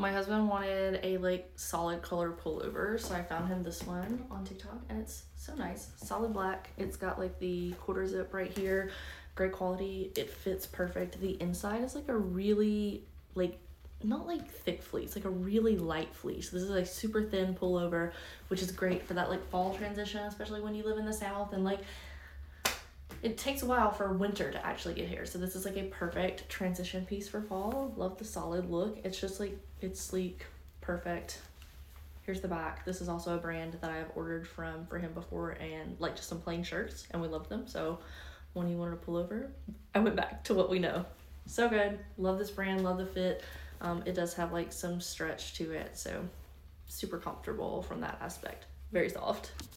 My husband wanted a like solid color pullover, so I found him this one on TikTok, and it's so nice. Solid black. It's got like the quarter zip right here. Great quality. It fits perfect. The inside is like a really like not like thick fleece, like a really light fleece. This is a super thin pullover, which is great for that like fall transition, especially when you live in the South and like it takes a while for winter to actually get here. So this is like a perfect transition piece for fall. Love the solid look. It's just like, it's sleek, perfect. Here's the back. This is also a brand that I have ordered from for him before, and like just some plain shirts, and we loved them. So when he wanted a pullover, I went back to what we know. So good. Love this brand, love the fit. It does have like some stretch to it, so super comfortable from that aspect. Very soft.